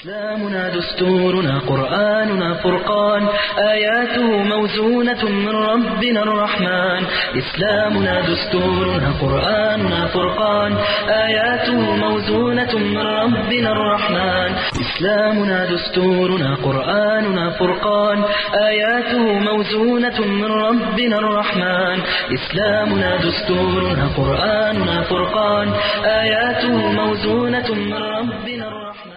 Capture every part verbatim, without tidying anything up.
إسلامنا دستورنا قرآننا فرقان آياته موزونة من ربنا الرحمن إسلامنا دستورنا قرآننا فرقان آياته موزونة من ربنا الرحمن إسلامنا دستورنا قرآننا فرقان آياته موزونة من ربنا الرحمن إسلامنا دستورنا قرآننا فرقان آياته موزونة من ربنا الرحمن.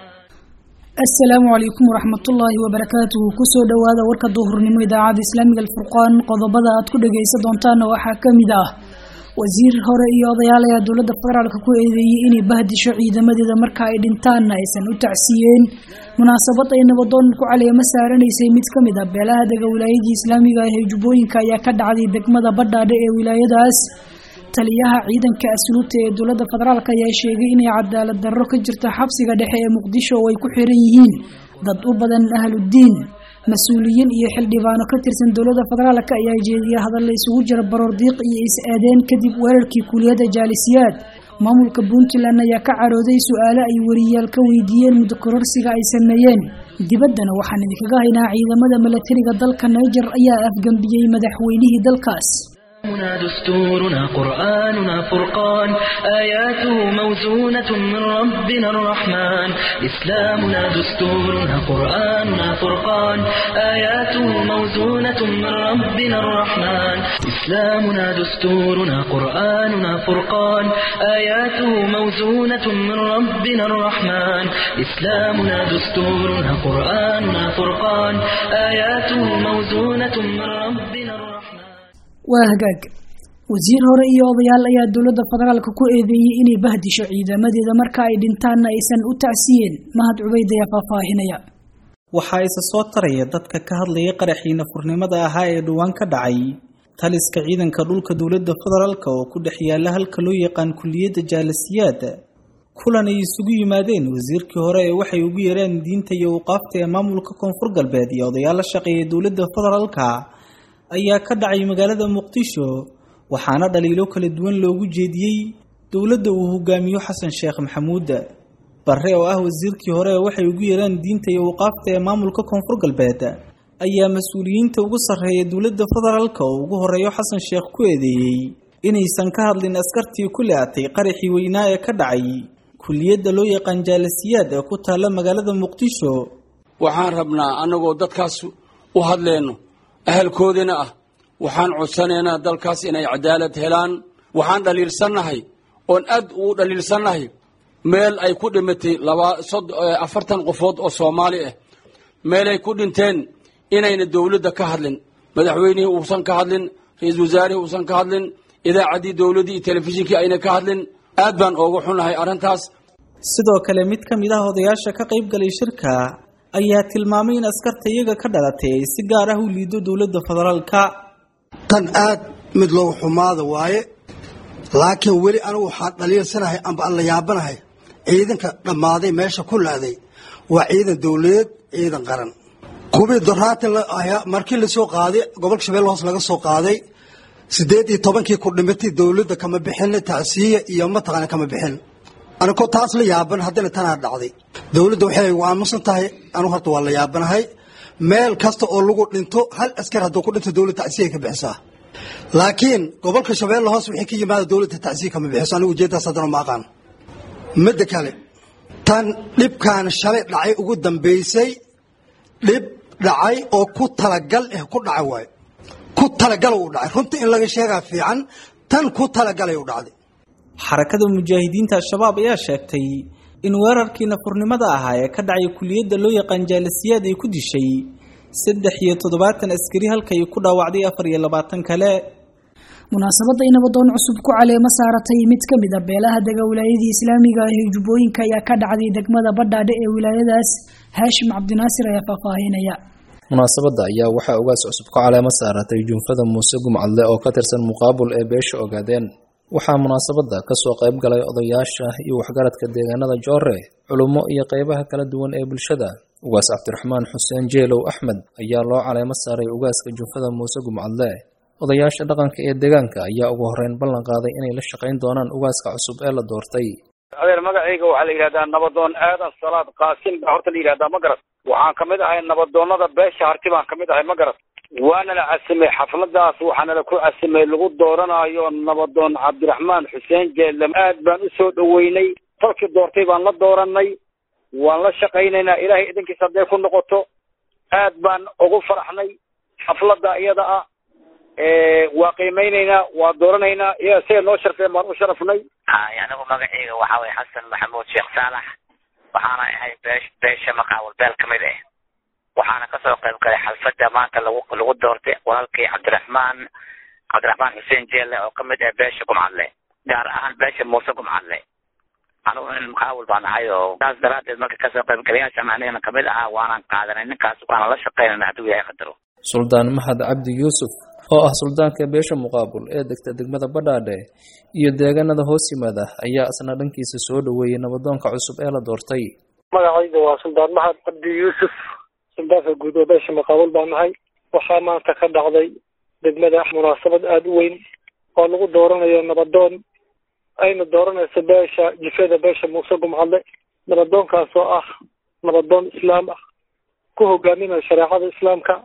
السلام عليكم ورحمة الله وبركاته كسو دوادا وركا ظهر نمو إذاعة إسلامي الفرقان قضبضا أتكد جيسا دونتان وحاكمدا وزير هورئي وضيالي دولة فدرالك كو إذي إني بهدي شعيدة مدد مركا إدنتان نايسان وتعسيين مناسبة إن بدون كو علي مسارا نيسي متكمدا بلا هذا ولاية إسلامي غاية جبوين كايا كدعدي دكمدا بدا دي ولاية داس taliyaha ciidanka asluubta ee dowladda federaalka ayaa sheegay inay cadaalad darro ka jirto xabsiga dhexe ee Muqdisho oo ay ku xiran yihiin dad u badan ahludiin mas'uuliyiin iyo xildhibaano ka tirsan dowladda federaalka ayaa jeediyay hadal la isugu jira baroordiiq iyo is-aadeen kadib weerarkii kuliyadda jaalisiyaad maamulka Puntland ayaa ka carooday su'aalo ay wariyaal ka weydiiyeen muddo kororsiga ay sameeyeen dibaddana waxaan idinkaga haynaa ciidamada militariga dalka Niger ayaa afgambiyay madaxweynihii dalkaas. إسلامنا دستورنا قرآننا فرقان آياته موزونة من ربنا الرحمن إسلامنا دستورنا قرآننا فرقان آياته موزونة من ربنا الرحمن إسلامنا دستورنا قرآننا فرقان آياته موزونة من ربنا الرحمن إسلامنا دستورنا قرآننا فرقان آياته موزونة من ربنا الرحمن. وهجاج وزير هورئي وضيال أياد دولة فدرالك كو إذي إني بهدي شعيدة مدد مركا إدنتان إيسان أتعسيين مهد عبيد يا فافاهنيا waxaa isa soo taraya dadka ka hadlaya qaraxiina furnimada ahaa ee dhawaan ka dhacay taliska ciidanka dhulka dowladda federaalka oo ku dhex yaala halka loo yaqaan kuliyadda jaalisiyaad kulan ay isugu yimaadeen wasiirkii hore ee waxay ugu yeereen diinta iyo waqaafta ee maamulka koonfur galbeed iyo odayaal shaqeeya dowladda federaalka ayaa ka dhacay magaalada Muqdisho waxaana dhaliilo kala duwan loogu jeediyay dowladda uu hogaamiyo Xasan Sheekh Maxamuud barre oo ah wasiirkii hore waxay ugu yeereen diinta iyo waqaafta ee maamulka koonfur galbeed ayaa mas'uuliyiinta ugu sarreeya dowladda federaalka oo ugu horeeyo Xasan Sheekh ku eedeeyay inaysan ka hadlin askartii ku leeatay qaraxii weynaa ee ka dhacay kuliyadda loo yaqaan jaalisiyaad ee ku taala magaalada Muqdisho waxaan rabnaa anagoo dadkaas u hadleeno ahalkoodina ah waxaan codsanaynaa dalkaas inay cadaalad helaan waxaan dhaliilsanahay oon aad u dhaliilsanahay meel ay ku dhimatay laba afartan qofood oo Soomaali ah meel ay ku dhinteen inayna dawladda ka hadlin madaxweynihii uusan ka hadlin ra'iisul wasaarihii uusan ka hadlin idaacadii dawladii telefishinkii ayna ka hadlin aad baan ugu xunahay arintaas. sidoo kale mid ka mid ah odayaasha ka qayb galay shirka ayaa tilmaamay in askarta iyaga ka dhalatay si gaar ah u liido dowladda federaalka tan aad mid loo xumaado waaye laakiin weli anigu waxaan dhaliilsanahay amba aan la yaabanahay ciidanka dhammaaday meesha ku laaday waa ciidan dowladeed ciidan qaran kubii doraati markii la soo qaaday gobolka Shabeelle hoos laga soo qaaday sideed iyo tobankii ku dhimatay dowladda kama bixin tacsiye iyo mataqaan kama bixin أنا كنت أصل يابن هذين تنا دعدي دولة دوحة وعمصن تاي أنا هرت والله يابن هاي مال كاست أولوجو لنتو هل أسكر هذا كله دولة تعزية كبحسها لكن قبل كشباب الله هاس وحكي جماعة دولة تعزية كم بحسها أنا وجدت صدر معقان مد كله تان لب كان الشرع لعي قدام بيسي لب لعي أو كت تلقل إيه كت عواي كت تلقل ودعي كنت إن لقى شيء في عن تان كت تلقل ودعي xarakada mujaahidiinta shabaab ayaa sheegtay in weerarkii nafurnimada ahaa ee ka dhacay kuliyadda loo yaqaan jaalisiyaad ay ku dishay saddex iyo toddobaatan askari halka ay ku dhaawacday afar iyo labaatan kale munaasabada inabadoon cusub ku caleema saaratay mid ka mid ah beelaha daga wilaayada islaamiga ah ee Jubbooyinka ayaa ka dhacday degmada Badhaadhe ee wilaayadaas Haashim Cabdinaasir ayaa faahfaahinaya munaasabada ayaa waxa ugaas cusub ku caleema saaratay junfada Muuse Gumcadle oo ka tirsan muqaabul ee beesha ogaadeen waxaa munaasabada ka soo qayb galay odayaasha iyo waxgaradka deegaanada Joore culummo iyo qaybaha kala duwan ee bulshada ugaas Cabdiraxmaan Xuseen Jeelow Axmed ayaa loo caleema saaray ugaaska junfada Muuse Gumcadle odayaasha dhaqanka ee deegaanka ayaa ugu horeyn ballan qaaday inay la shaqeyn doonaan ugaaska cusub ee la doortay adeer magacayga waxaa la yidhahdaa nabadoon aadan salaad qaasim baa horta la yidhahdaa ma garat waxaan kamid ahay nabadoonada beesha harti baan kamid ahay ma garat waana la casimay xafladaas waxaana la ku casimay lagu dooranayo nabadoon cabdiraxmaan xuseen jeelle aad baan usoo dhaweynay tolkii doortay baan la dooranay waan la shaqaynaynaa ilaahay idinkiisa hadday ku noqoto aad baan ugu faraxnay xaflada iyada ah waa qiimeynaynaa waa dooranaynaa iyaga siday noo sharfeen baan u sharafnay hay anigu magacayga waxaa waye xasan maxamuud sheekh saalax waxaana ahay beesh beesha maqaawal beel kamid ah waxaana kasoo qayb galay xalfada maanta lagu lagu doortay walaalkii cabdiraxmaan cabdiraxmaan xuseen jeelle oo kamid ah beesha gumcadle gaar ahaan beesha muuse gumcadle anigu nin maqaawal baan ahay oo taas daraadeed marka kasoo qayb galayaasha anigana kamid ahaa waanaan qaadanay ninkaas waana la shaqaynayna hadduu yahay qadaro suldaan mahad cabdi yuusuf oo ah suldaanka beesha muqaabul ee degta degmada badhaadhe iyo deegaanada hoos yimaada ayaa isna dhankiisa soo dhaweeyay nabadoonka cusub ee la doortay magacayda waa suldaan mahad cabdi yuusuf suldaanka guud oo beesha muqaabul baan nahay waxaa maanta ka dhacday degmada munaasabad aada u weyn oo lagu dooranayo nabadoon ayna dooranayso beesha jifada beesha muuse gumcadle nabadoonkaas oo ah nabadoon islaam ah ku hogaaminayo shareecada islaamka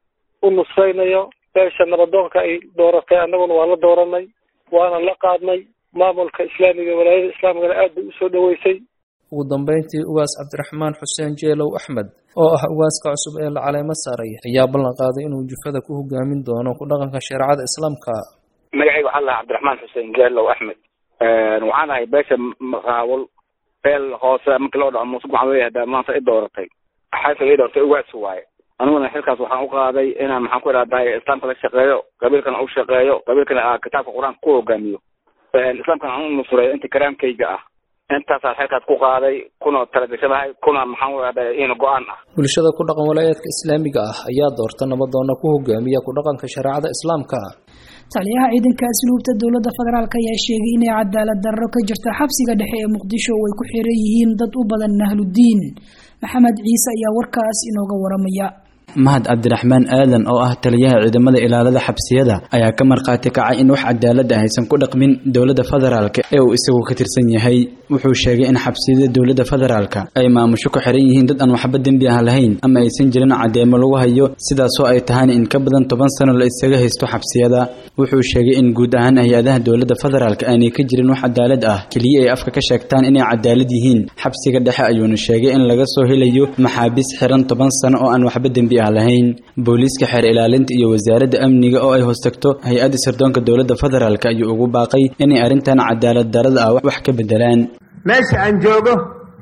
u nusraynayo beesha nabadoonka ay dooratay annaguna waa la dooranay waana la qaadnay maamulka islaamiga walaayada islaamigana aad bay usoo dhaweysay ugu dambeyntii ugaas cabdiraxmaan xuseen jeelow axmed oo ah ugaaska cusub ee la caleemo saaray ayaa ballan qaaday inuu jufada ku hogaamin doono ku dhaqanka shareecada islaamka magacayga waxaa lahaa cabdiraxmaan xuseen jeelow axmed waxaan ahay beesha maqaawal beel hoose markii loo dhaco muuse gumcadle hadda maanta i dooratay xaysa i dooratay ugaas waaye aniguna xilkaas waxaan u qaaday inaan maxaan ku idhahdaa islaamka la shaqeeyo qabiilkana u shaqeeyo qabiilkana kitaabka qur-aanka ku hogaamiyo islaamkana aan u nusreeyo inta karaamkayga ah intaasaan xilkaas ku qaaday kuna talagashadahay kuna maxaan u idhahdaa in go-aan ah bulshada ku dhaqan walaayaadka islaamiga ah ayaa doorta nabadoona ku hogaamiya ku dhaqanka shareecada islaamka taliyaha ciidanka asluubta dowladda federaalk ayaa sheegay inay cadaalad darro ka jirta xabsiga dhexe ee muqdisho oo ay ku xiran yihiin dad u badan ahludiin maxamed ciise ayaa warkaas inooga waramaya mahad cabdiraxmaan aadan oo ah taliyaha ciidamada ilaalada xabsiyada ayaa ka markhaati kacay in wax cadaalad ah aysan ku dhaqmin dowladda federaalk ee uu isagu ka tirsan yahay wuxuu sheegay in xabsiyada dowladda federaalk ay maamusho ku xiran yihiin dad aan waxba dembi ah lahayn ama aysan jirin cadeemo lagu hayo sidaasoo ay tahayna in ka badan toban sano la isaga haysto xabsiyada wuxuu sheegay in guud ahaan hay-adaha dowladda federaalk aanay ka jirin wax cadaalad ah keliya ay afka ka sheegtaan inay cadaalad yihiin xabsiga dhexe ayuuna sheegay in laga soo helayo maxaabiis xiran toban sano oo aan waxba dembi lahayn booliiska xeer ilaalinta iyo wasaaradda amniga oo ay hoostagto hay-adda sirdoonka dowladda federaalk ayuu ugu baaqay inay arrintan cadaalad darada ah wax ka bedelaan meesha aan joogo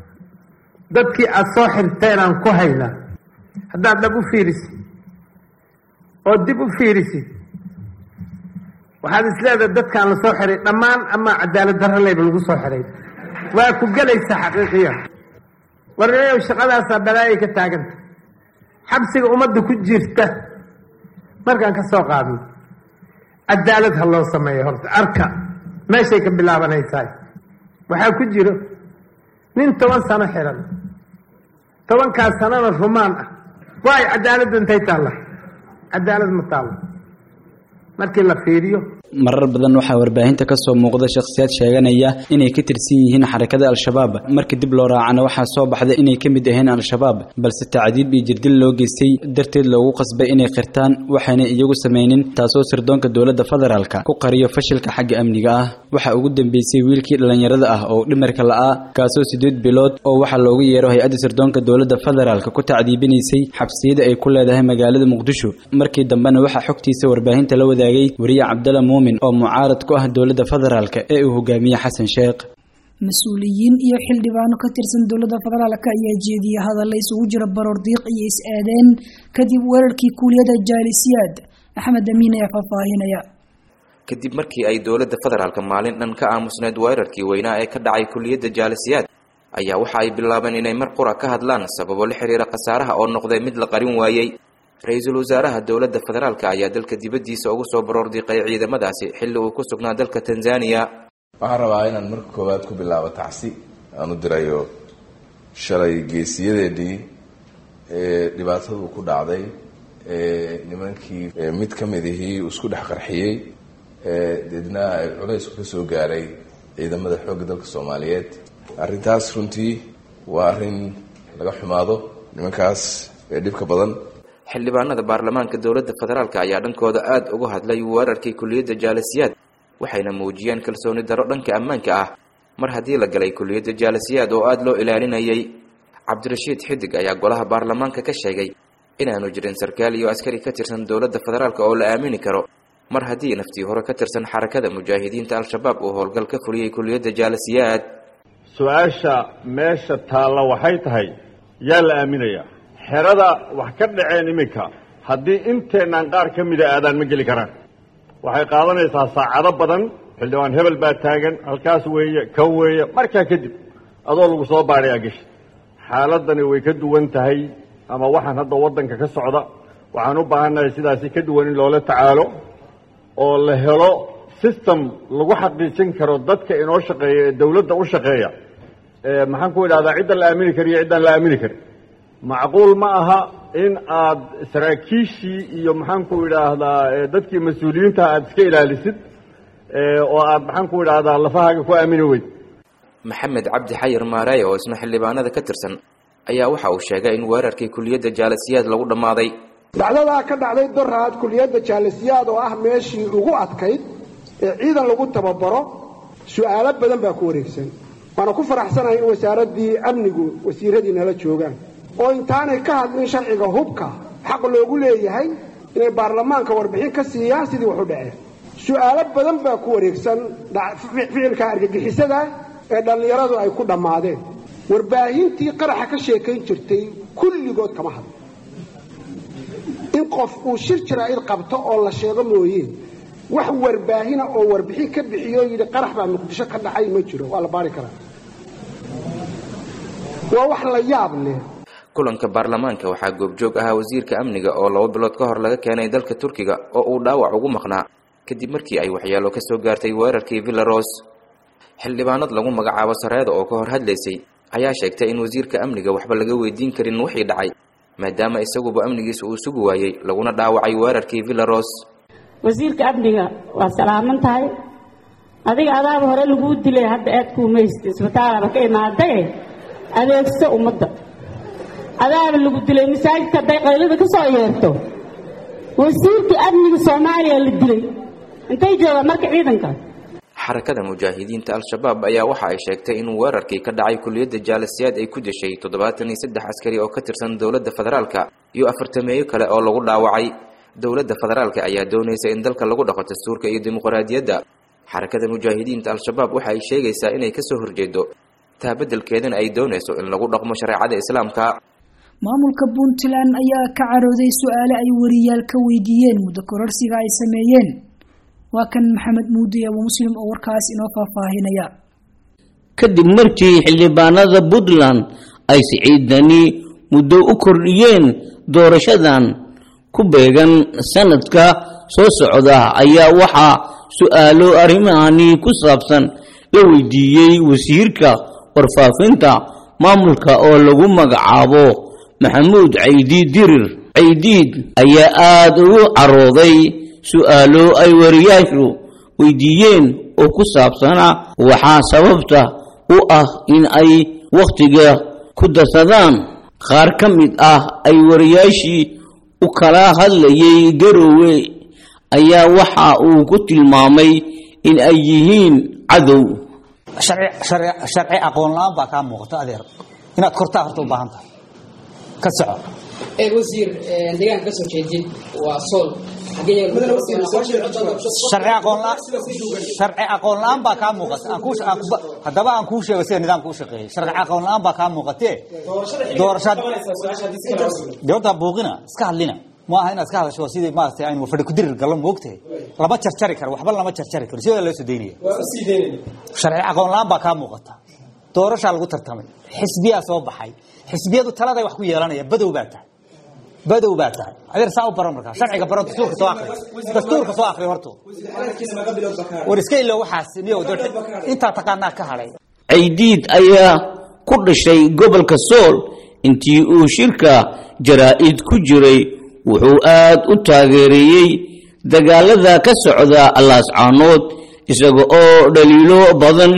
dadkii aad soo xirteen aan ku haynaa haddaad dhab u fiirisid oo dib u fiirisid waxaad isleedahay dadkaan la soo xiray dhammaan ama cadaalad darro leyba lagu soo xiray waa ku gelaysaa xaqiiqiya warnayow shaqadaasaa balaayay ka taaganta xabsiga ummadda ku jirta markaan ka soo qaadno cadaalad ha loo sameeyo horta arka meeshay ka bilaabanaysaa waxaa ku jiro nin toban sano xiran tobankaas sanona rumaan ah waayo cadaaladda intay taalla cadaalad ma taalla markii la fiiriyo marar badan waxaa warbaahinta ka soo muuqda shakhsiyaad sheeganaya inay ka tirsan yihiin xarakada al-shabaab marka dib loo raacana waxaa soo baxda inay ka mid ahayn al-shabaab balse tacdiib iyo jirdil loo geystay darteed loogu qasbay inay qirtaan waxaana iyagu samaynin taasoo sirdoonka dowladda federaalk ku qariyo fashilka xagga amniga ah waxaa ugu dambeysay wiilkii dhallinyarada ah oo dhimarka la'aa kaasoo sideed bilood oo waxaa loogu yeero hay-adda sirdoonka dowladda federaalk ku tacdiibinaysay xabsiyada ay ku leedahay magaalada muqdisho markii dambena waxaa xogtiisa warbaahinta la wadaagay wariye cabdalla oo mucaarad ku ah dowladda federaalk ee uu hogaamiye xasan sheekh mas-uuliyiin iyo xildhibaano ka tirsan dowladda federaalk ayaa jeediyay hadalla isugu jira baroordiiq iyo is-aadeen kadib weerarkii kuuliyada jaalisiyaad axmed amiin ayaa faahfaahinaya kadib markii ay dowladda federaalk maalin dhan ka aamusneed weerarkii weynaa ee ka dhacay kuuliyada jaalisiyaad ayaa waxa ay bilaabeen inay mar qura ka hadlaan sababo la xiriira khasaaraha oo noqday mid la qarin waayey ra-iisul wasaaraha dowladda federaalk ayaa dalka dibaddiisa ugu soo baroordiiqay ciidamadaasi xilli uu ku sugnaa dalka tanzania waxaan rabaa inaan marka koowaad ku bilaabo tacsi aan u dirayo shalay geesiyadeennii ee dhibaatadu ku dhacday ee nimankii mid ka mid ihii isku dhex qarxiyey ee deedna ay culaysku ka soo gaaray ciidamada xoogga dalka soomaaliyeed arrintaas runtii waa arrin laga xumaado nimankaas ee dhibka badan. xildhibaanada baarlamaanka dowladda federaalka ayaa dhankooda aad uga hadlay weerarkii kulliyadda jaalasiyaad waxayna muujiyeen kalsooni darro dhanka ammaanka ah mar haddii la galay kulliyadda jaalasiyaad oo aad loo ilaalinayay. cabdirashiid xidig ayaa golaha baarlamaanka ka sheegay inaanu jirin sarkaal iyo askari ka tirsan dowladda federaalka oo la aamini karo mar haddii naftii hore ka tirsan xarakada mujaahidiinta al-shabaab uu howlgal ka fuliyey kulliyadda jaalasiyaad. su-aasha meesha taalla waxay tahay yaa la aaminayaa xerada wax ka dhaceen iminka haddii inteenaan qaar ka mida aadaan ma geli karaan. waxay qaadanaysaa saacado badan. xildhibaan hebel baa taagan halkaas weeye kan weeye markaa kadib adoo lagu soo baadhay agashi. xaaladani way ka duwan tahay ama waxaan hadda waddanka ka socda waxaan u baahannahay sidaasi ka duwan in loola tacaalo oo la helo system lagu xaqiijin karo dadka inoo shaqeeya ee dawladda u shaqeeya maxaan ku idhahdaa cidda la aamini kara iyo ciddaan la aamini karin. macquul ma aha in aad saraakiishii iyo maxaan ku idhaahdaa dadkii mas-uuliyiintaha aada iska ilaalisid oo aad maxaan ku idhaahdaa lafahaaga ku aamini weyd. maxamed cabdi xayir maarey oo isna xildhibaanada ka tirsan ayaa waxa uu sheegay in weerarkii kulliyadda jaalasiyaad lagu dhammaaday. dhacdadaa ka dhacday doraad kulliyadda jaalasiyaad oo ah meeshii ugu adkayd ee ciidan lagu tababaro su-aalo badan baa ku wareegsan. waana ku faraxsanahay in wasaaraddii amnigu wasiiradii nala joogaan oo intaanay ka hadlin sharciga hubka xaq loogu leeyahay inay baarlamaanka warbixin ka siiyaan sidii wax u dhaceen. su-aalo badan baa ku wareegsan ficilka argagixisada ee dhallinyaradu ay ku dhammaadeen. warbaahintii qaraxa ka sheekayn jirtay kulligood kama hadlo. in qof uu shir jaraa'id qabto oo la sheego mooyee wax warbaahina oo warbixin ka bixiyo yidhi qarax baa muqdisho ka dhacay ma jiro. waa la baari karaa. waa wax la yaab leh. kulanka baarlamaanka waxaa goobjoog ahaa wasiirka amniga oo laba bilood ka hor laga keenay dalka turkiga oo uu dhaawac ugu maqnaa kadib markii ay waxyeelo ka soo gaartay weerarkii villaros. xildhibaanad lagu magacaabo sareeda oo ka hor hadlaysay ayaa sheegtay in wasiirka amniga waxba laga weydiin karin wixii dhacay maadaama isaguba amnigiisa uu sugi waayey laguna dhaawacay weerarkii villaros. wasiirka amniga waa salaaman tahay. adiga adaaba hore laguu dilay hadda aad kuumaysta isbitaalaba ka imaaday adeegso ummadda. adaaba lagu dilay masaajidka hadday qaylada ka soo yeerto wasiirka amniga soomaaliya la dilay intay joogaan marka ciidanka. xarakada mujaahidiinta al-shabaab ayaa waxa ay sheegtay in weerarkii ka dhacay kulliyadda jaalasiyaad ay ku dishay toddobaatan iyo saddex askari oo ka tirsan dowladda federaalka iyo afartameeyo kale oo lagu dhaawacay. dowladda federaalka ayaa doonaysa in dalka lagu dhaqo dastuurka iyo dimuqraadiyadda. xarakada mujaahidiinta al-shabaab waxa ay sheegaysaa inay ka soo horjeedo taa beddelkeedana ay doonayso in lagu dhaqmo shareecada islaamka. maamulka puntland ayaa ka carooday su-aale ay wariyaal ka weydiiyeen muddo kororsiga ay sameeyeen. waa kan maxamed muudi abu muslim oo warkaas inoo faahfaahinaya. kadib markii xildhibaanada puntland ay siciidani muddo u kordhiyeen doorashadan ku beegan sanadka soo socda ayaa waxaa su-aalo arrimahani ku saabsan la weydiiyey wasiirka warfaafinta maamulka oo lagu magacaabo maxamuud caydiid dirir. caydiid ayaa aada ugu carooday su-aalo ay wariyaashu weydiiyeen oo ku saabsana waxaa sababta u ah in ay wakhtiga ku darsadaan. qaar ka mid ah ay wariyaashii u kala hadlayay garoowe ayaa waxa uu ku tilmaamay in ay yihiin cadow. sharci aqoon la-aan baa kaa muuqata adeer inaad kortaa horta u baahan tahay. ka soco wasiir deegaanka ka soo jeedin waa sool sharci aqoon la-aan baa kaa muuqata. haddaba aan kuu sheego sida nidaamka u shaqeeyay. sharci aqoon la-aan baa kaa muuqatee doorashad de horta buuqina iska hadlina ma aha inaad iska hadasho sidii maaragtay aynu fadhi ku dirir gallo moogtahay. lama jarjari karo waxba lama jarjari karo sidoo loo soo deynaya. sharci aqoon la-aan baa kaa muuqata. doorashaa lagu tartamay xisbiyaa soo baxay. xisbiyadu taladay wax ku yeelanaya badow baa tahay. badow baa tahay adeer saa u baran markaa sharciga baro dastuurka soo akhri dastuurka soo akhri horto war iska ilo waxaas niyo inta taqaanaa ka halay. caydiid ayaa ku dhashay gobolka sool. intii uu shirka jaraa'id ku jiray wuxuu aad u taageereeyey dagaalada ka socda laascaanood isaga oo dhaliilo badan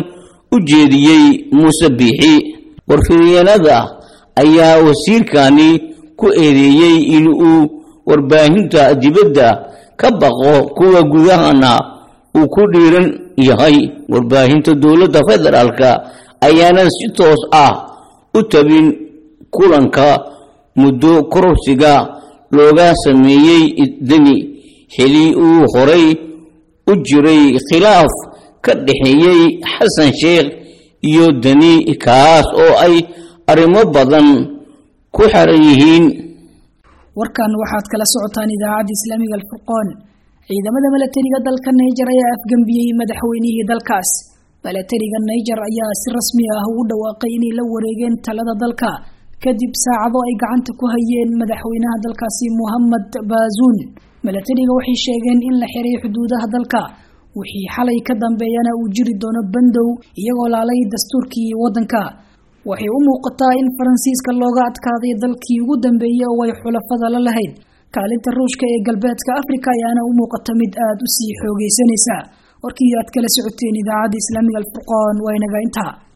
u jeediyey muuse biixi warfidyeenada ayaa wasiirkani ku eedeeyey in uu warbaahinta dibadda ka baqo kuwa gudahana uu ku dhiiran yahay warbaahinta dowladda federaalka ayaana si toos ah u tabin kulanka muddo kororsiga looga sameeyey dani xili uu horay u jiray khilaaf ka dhaxeeyay xasan sheekh iyo dani kaas oo ay arrimo badan ku xaran yihiin warkan waxaad kala socotaan idaacadda islaamiga alfurqaan ciidamada milatariga dalka Niger ayaa afgambiyay madaxweynihii dalkaas milatariga Niger ayaa si rasmi ah ugu dhawaaqay inay la wareegeen talada dalka kadib saacado ay gacanta ku hayeen madaxweynaha dalkaasi Mohamed Bazoum milatariga waxay sheegeen in la xiray xuduudaha dalka wixii xalay ka dambeeyana uu jiri doono bandow iyagoo laalay dastuurkii wadanka waxay u muuqataa in Faransiiska looga adkaaday dalkii ugu dambeeyay oo ay xulafada la lahayd kaalinta Ruushka ee galbeedka Afrika ayaana u muuqata mid aad u sii xoogeysanaysa warkii aad kala socoteen idaacadda islaamiga alfurqaan waa inaga intaa